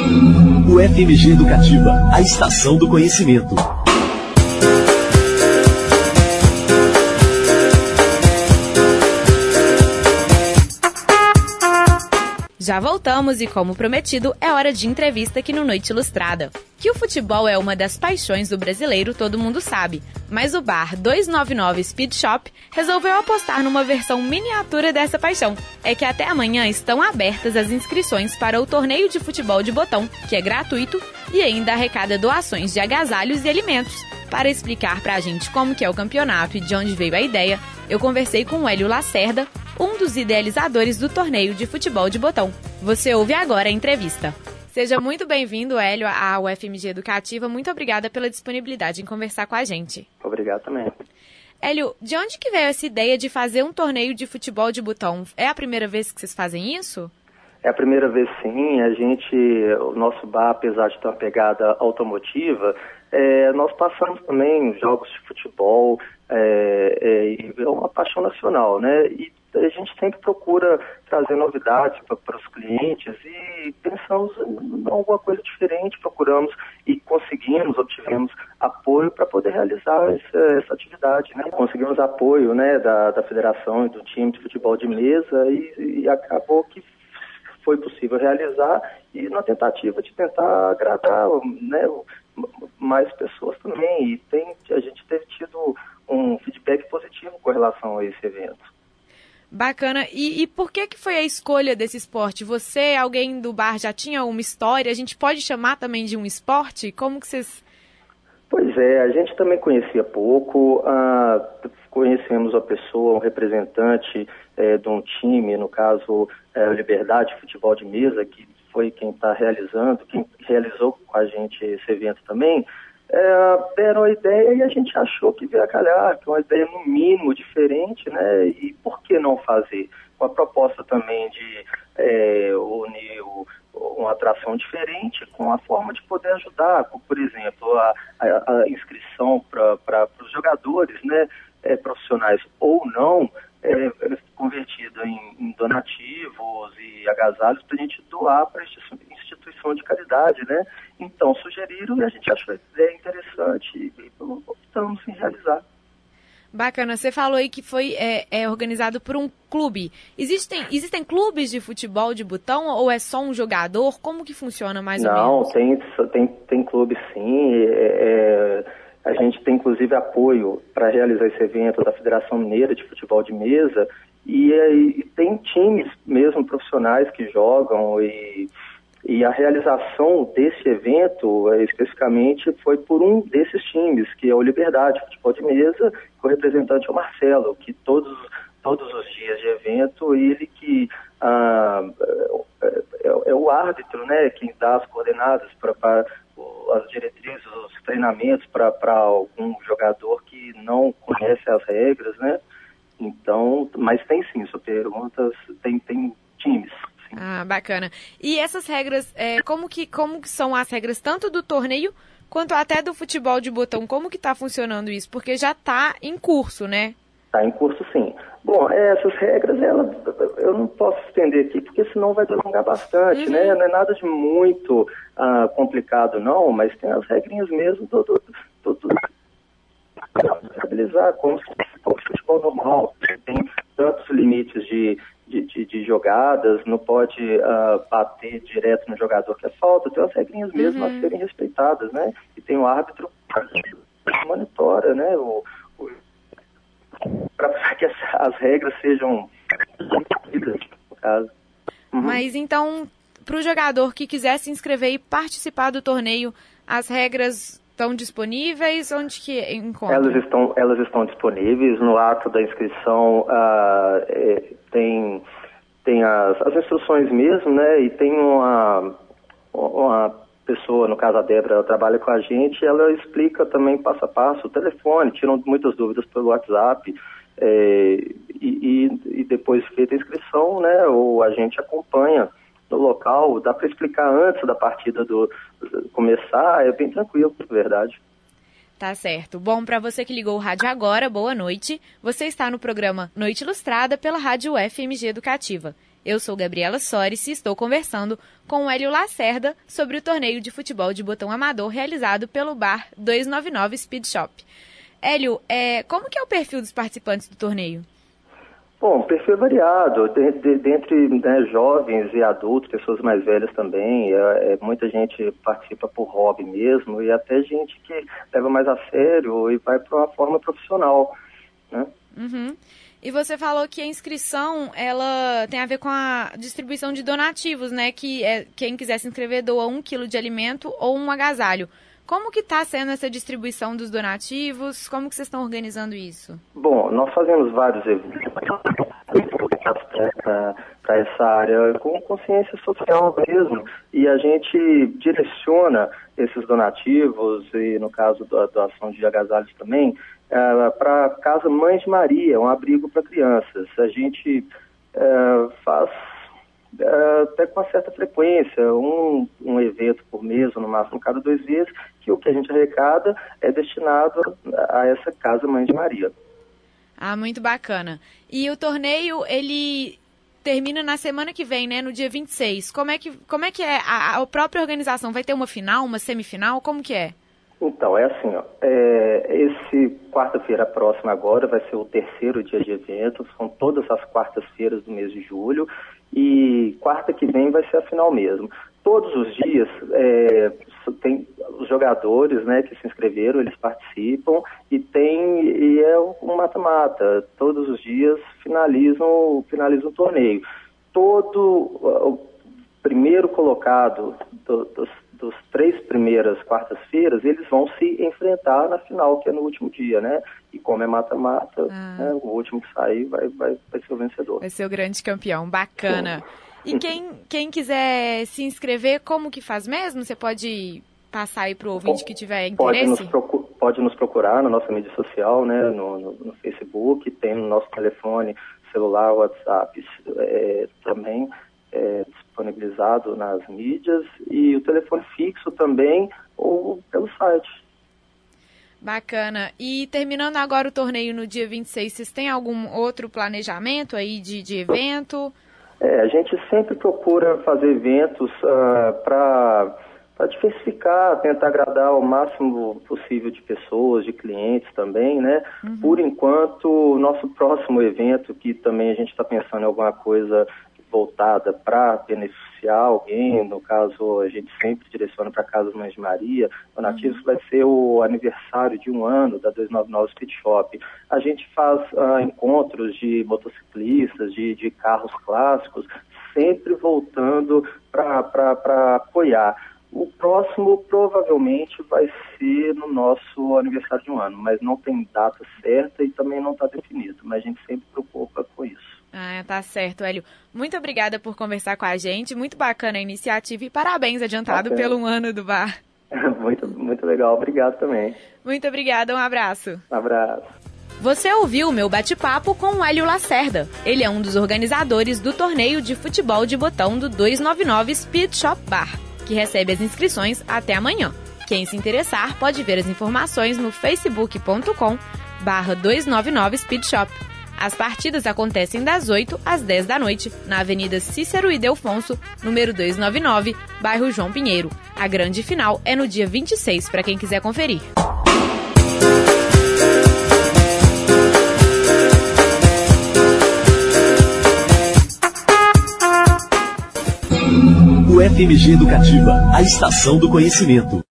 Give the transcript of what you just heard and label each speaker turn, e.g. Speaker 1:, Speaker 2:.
Speaker 1: O FMG Educativa, a estação do conhecimento.
Speaker 2: Já voltamos e, como prometido, é hora de entrevista aqui no Noite Ilustrada. Que o futebol é uma das paixões do brasileiro, todo mundo sabe. Mas o bar 299 Speed Shop resolveu apostar numa versão miniatura dessa paixão. É que até amanhã estão abertas as inscrições para o torneio de futebol de botão, que é gratuito e ainda arrecada doações de agasalhos e alimentos. Para explicar pra gente como que é o campeonato e de onde veio a ideia, eu conversei com o Hélio Lacerda, um dos idealizadores do torneio de futebol de botão. Você ouve agora a entrevista. Seja muito bem-vindo, Hélio, à UFMG Educativa. Muito obrigada pela disponibilidade em conversar com a gente.
Speaker 3: Obrigado também.
Speaker 2: Hélio, de onde que veio essa ideia de fazer um torneio de futebol de botão? É a primeira vez que vocês fazem isso?
Speaker 3: É a primeira vez, sim. O nosso bar, apesar de ter uma pegada automotiva, nós passamos também jogos de futebol, é uma paixão nacional, né? E a gente sempre procura trazer novidades para os clientes e pensamos em alguma coisa diferente, procuramos e obtivemos apoio para poder realizar essa atividade, né? Conseguimos apoio, né, da federação e do time de futebol de mesa e acabou que foi possível realizar e na tentativa de tentar agradar, né, mais pessoas também. E a gente tem tido um feedback positivo com relação a esse evento.
Speaker 2: Bacana. E por que foi a escolha desse esporte? Você, alguém do bar, já tinha uma história? A gente pode chamar também de um esporte? Como que vocês...
Speaker 3: Pois é, a gente também conhecia pouco, conhecemos uma pessoa, um representante de um time, no caso, Liberdade Futebol de Mesa, que foi quem realizou com a gente esse evento também, deram a ideia e a gente achou que veio a calhar, que é uma ideia no mínimo diferente, né? E por que não fazer? Com a proposta também de unir uma atração diferente com a forma de poder ajudar, por exemplo, a inscrição para os jogadores, né? Profissionais ou não, convertida em donativos e agasalhos para a gente doar para instituição de caridade, né? Então sugeriram e a gente achou a ideia interessante e optamos em realizar.
Speaker 2: Bacana, você falou aí que foi organizado por um clube. Existem clubes de futebol de botão ou é só um jogador? Como que funciona mais ou menos?
Speaker 3: Não, tem clube sim. A gente tem inclusive apoio para realizar esse evento da Federação Mineira de Futebol de Mesa e tem times mesmo profissionais que jogam e a realização desse evento, especificamente, foi por um desses times, que é o Liberdade Futebol de Mesa, que o representante é o Marcelo, que todos os dias de evento, ele que é o árbitro, né, quem dá as coordenadas para as diretrizes, os treinamentos para algum jogador que não conhece as regras, né? Então, mas tem sim, sua pergunta, tem times. Sim.
Speaker 2: Ah, bacana. E essas regras, como que são as regras tanto do torneio quanto até do futebol de botão? Como que está funcionando isso? Porque já está em curso, né?
Speaker 3: Está em curso, sim. Bom, essas regras, eu não posso estender aqui, porque senão vai delongar bastante, né? Não é nada de muito complicado, não, mas tem as regrinhas mesmo do estabilizar como se fosse futebol normal. Tem tantos limites de jogadas, não pode bater direto no jogador que é falta, tem as regrinhas mesmo a serem respeitadas, né? E tem o árbitro que monitora, né? Para que as regras sejam cumpridas, no caso.
Speaker 2: Mas então, para o jogador que quiser se inscrever e participar do torneio, as regras estão disponíveis? Onde que encontra?
Speaker 3: Elas estão disponíveis no ato da inscrição. Tem as instruções mesmo, né? E tem uma pessoa, no caso a Débora, ela trabalha com a gente, ela explica também passo a passo, o telefone, tiram muitas dúvidas pelo WhatsApp, e depois feita a inscrição, né, ou a gente acompanha no local, dá para explicar antes da partida começar, é bem tranquilo, na verdade.
Speaker 2: Tá certo. Bom, para você que ligou o rádio agora, boa noite. Você está no programa Noite Ilustrada pela Rádio UFMG Educativa. Eu sou Gabriela Soares e estou conversando com o Hélio Lacerda sobre o torneio de futebol de botão amador realizado pelo bar 299 Speed Shop. Hélio, como que é o perfil dos participantes do torneio?
Speaker 3: Bom, o perfil é variado, dentre jovens e adultos, pessoas mais velhas também, muita gente participa por hobby mesmo, e até gente que leva mais a sério e vai para uma forma profissional, né?
Speaker 2: Uhum. E você falou que a inscrição, ela tem a ver com a distribuição de donativos, né? Que quem quiser se inscrever doa 1 quilo de alimento ou um agasalho. Como que está sendo essa distribuição dos donativos? Como que vocês estão organizando isso?
Speaker 3: Bom, nós fazemos vários eventos para essa área com consciência social mesmo, e a gente direciona esses donativos, e no caso da doação de agasalhos também, para a Casa Mãe de Maria, um abrigo para crianças. A gente faz até com uma certa frequência, um evento por mês, ou no máximo cada 2 meses, que o que a gente arrecada é destinado a essa Casa Mãe de Maria.
Speaker 2: Ah, muito bacana. E o torneio, ele termina na semana que vem, né, no dia 26. Como é que é a própria organização? Vai ter uma final, uma semifinal? Como que é?
Speaker 3: Então, é assim, esse quarta-feira próxima agora vai ser o 3º dia de evento, são todas as quartas-feiras do mês de julho, e quarta que vem vai ser a final mesmo. Todos os dias tem os jogadores, né, que se inscreveram, eles participam, e é um mata-mata. Todos os dias finalizam o torneio. O primeiro colocado dos 3 primeiras quartas-feiras, eles vão se enfrentar na final, que é no último dia, né? E como é mata-mata, né, o último que sair vai ser o vencedor.
Speaker 2: Vai ser o grande campeão, bacana. Sim. E quem quiser se inscrever, como que faz mesmo? Você pode passar aí para o ouvinte que tiver interesse?
Speaker 3: Pode nos procurar na nossa mídia social, né? No Facebook, tem no nosso telefone celular, WhatsApp também, disponibilizado nas mídias, e o telefone fixo também, ou pelo site.
Speaker 2: Bacana. E terminando agora o torneio no dia 26, vocês têm algum outro planejamento aí de evento?
Speaker 3: A gente sempre procura fazer eventos para diversificar, tentar agradar o máximo possível de pessoas, de clientes também, né? Uhum. Por enquanto, o nosso próximo evento, que também a gente está pensando em alguma coisa voltada para beneficiar alguém, no caso a gente sempre direciona para a Casa Mãe de Maria, donativos, vai ser o aniversário de 1 ano da 299 Speed Shop. A gente faz encontros de motociclistas, de carros clássicos, sempre voltando para apoiar. O próximo provavelmente vai ser no nosso aniversário de 1 ano, mas não tem data certa e também não está definido, mas a gente sempre preocupa com isso.
Speaker 2: Ah, tá certo, Hélio. Muito obrigada por conversar com a gente, muito bacana a iniciativa e parabéns adiantado pelo 1 ano do bar.
Speaker 3: Muito, muito legal, obrigado também.
Speaker 2: Muito obrigada, um abraço.
Speaker 3: Um abraço.
Speaker 2: Você ouviu o meu bate-papo com o Hélio Lacerda. Ele é um dos organizadores do torneio de futebol de botão do 299 Speed Shop Bar, que recebe as inscrições até amanhã. Quem se interessar pode ver as informações no facebook.com/299 Speed Shop. As partidas acontecem das 8 às 10 da noite, na Avenida Cícero Ildefonso, número 299, bairro João Pinheiro. A grande final é no dia 26, para quem quiser conferir.
Speaker 1: O FMG Educativa, a estação do conhecimento.